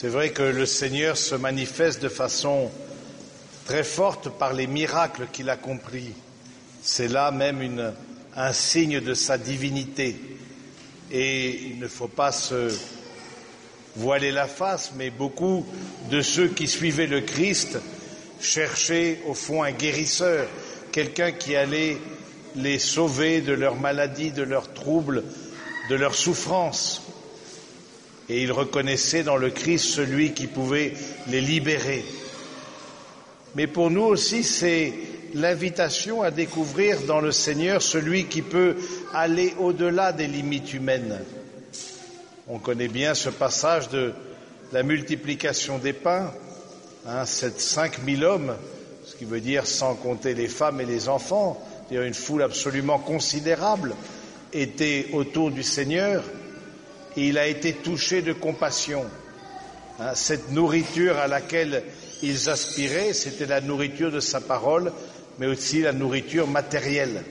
C'est vrai que le Seigneur se manifeste de façon très forte par les miracles qu'il accomplit. C'est là même un signe de sa divinité. Et il ne faut pas se voiler la face, mais beaucoup de ceux qui suivaient le Christ cherchaient au fond un guérisseur, quelqu'un qui allait les sauver de leurs maladies, de leurs troubles, de leurs souffrances. Et ils reconnaissaient dans le Christ celui qui pouvait les libérer. Mais pour nous aussi, c'est l'invitation à découvrir dans le Seigneur celui qui peut aller au-delà des limites humaines. On connaît bien ce passage de la multiplication des pains, 5000 hommes, ce qui veut dire sans compter les femmes et les enfants, c'est-à-dire une foule absolument considérable était autour du Seigneur, et il a été touché de compassion. Cette nourriture à laquelle ils aspiraient, c'était la nourriture de sa parole, mais aussi la nourriture matérielle.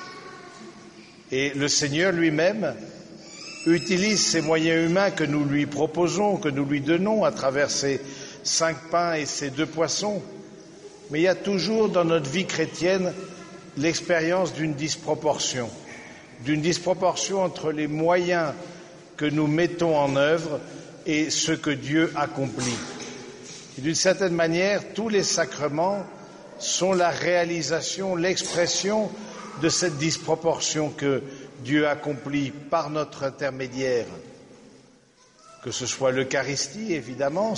Et le Seigneur lui-même utilise ces moyens humains que nous lui proposons, que nous lui donnons à travers ces 5 pains et ces 2 poissons. Mais il y a toujours dans notre vie chrétienne l'expérience d'une disproportion entre les moyens que nous mettons en œuvre et ce que Dieu accomplit. Et d'une certaine manière, tous les sacrements sont la réalisation, l'expression de cette disproportion que Dieu accomplit par notre intermédiaire. Que ce soit l'Eucharistie, évidemment,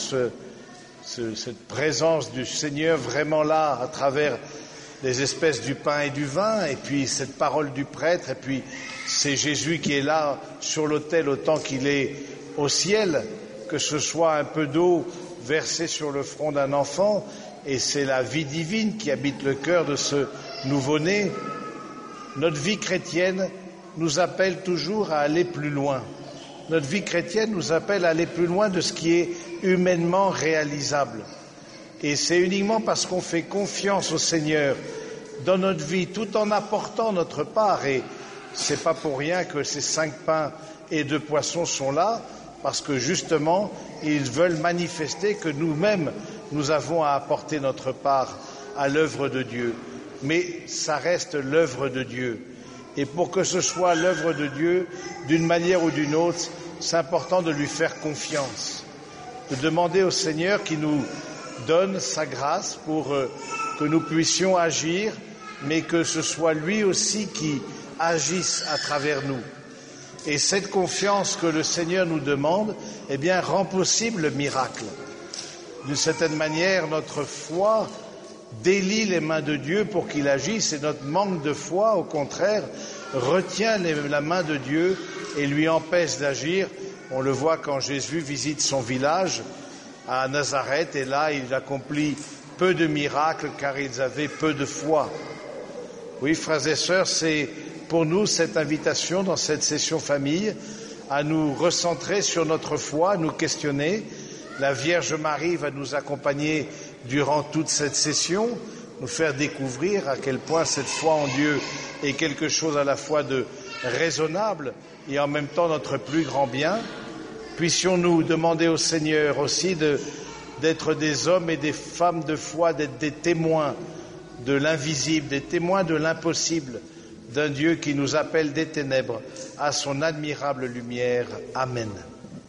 cette présence du Seigneur vraiment là, à travers les espèces du pain et du vin, et puis cette parole du prêtre, et puis c'est Jésus qui est là sur l'autel autant qu'il est au ciel, que ce soit un peu d'eau versée sur le front d'un enfant, et c'est la vie divine qui habite le cœur de ce nouveau-né. Notre vie chrétienne nous appelle toujours à aller plus loin. Notre vie chrétienne nous appelle à aller plus loin de ce qui est humainement réalisable. Et c'est uniquement parce qu'on fait confiance au Seigneur dans notre vie, tout en apportant notre part. Et c'est pas pour rien que ces 5 pains et 2 poissons sont là, parce que justement, ils veulent manifester que nous-mêmes, nous avons à apporter notre part à l'œuvre de Dieu. Mais ça reste l'œuvre de Dieu. Et pour que ce soit l'œuvre de Dieu, d'une manière ou d'une autre, c'est important de lui faire confiance, de demander au Seigneur qui nous donne sa grâce pour que nous puissions agir, mais que ce soit lui aussi qui agisse à travers nous. Et cette confiance que le Seigneur nous demande, rend possible le miracle. D'une certaine manière, notre foi délie les mains de Dieu pour qu'il agisse, et notre manque de foi, au contraire, retient la main de Dieu et lui empêche d'agir. On le voit quand Jésus visite son village à Nazareth, et là, il accomplit peu de miracles car ils avaient peu de foi. Oui, frères et sœurs, c'est pour nous cette invitation dans cette session famille à nous recentrer sur notre foi, à nous questionner. La Vierge Marie va nous accompagner durant toute cette session, nous faire découvrir à quel point cette foi en Dieu est quelque chose à la fois de raisonnable et en même temps notre plus grand bien. Puissions-nous demander au Seigneur aussi d'être des hommes et des femmes de foi, d'être des témoins de l'invisible, des témoins de l'impossible, d'un Dieu qui nous appelle des ténèbres à son admirable lumière. Amen.